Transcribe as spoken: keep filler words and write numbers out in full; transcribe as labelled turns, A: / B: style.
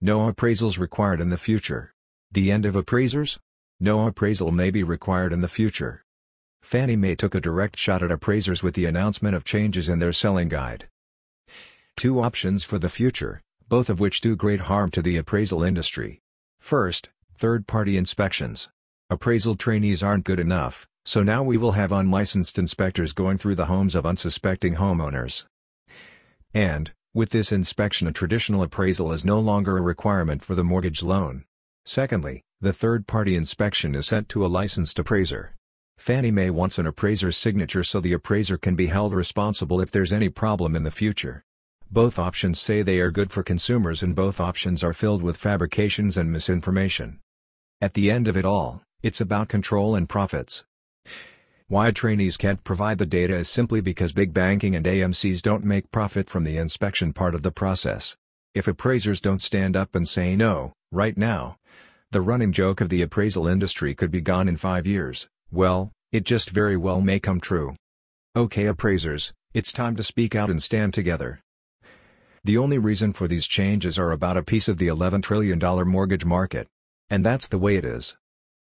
A: No appraisals required in the future. The end of appraisers? No appraisal may be required in the future. Fannie Mae took a direct shot at appraisers with the announcement of changes in their selling guide. Two options for the future, both of which do great harm to the appraisal industry. First, third-party inspections. Appraisal trainees aren't good enough, so now we will have unlicensed inspectors going through the homes of unsuspecting homeowners. And, with this inspection, a traditional appraisal is no longer a requirement for the mortgage loan. Secondly, the third-party inspection is sent to a licensed appraiser. Fannie Mae wants an appraiser's signature so the appraiser can be held responsible if there's any problem in the future. Both options say they are good for consumers, and both options are filled with fabrications and misinformation. At the end of it all, it's about control and profits. Why trainees can't provide the data is simply because big banking and A M Cs don't make profit from the inspection part of the process. If appraisers don't stand up and say no, right now, the running joke of the appraisal industry could be gone in five years. Well, it just very well may come true. Okay, appraisers, it's time to speak out and stand together. The only reason for these changes are about a piece of the eleven trillion dollar mortgage market. And that's the way it is.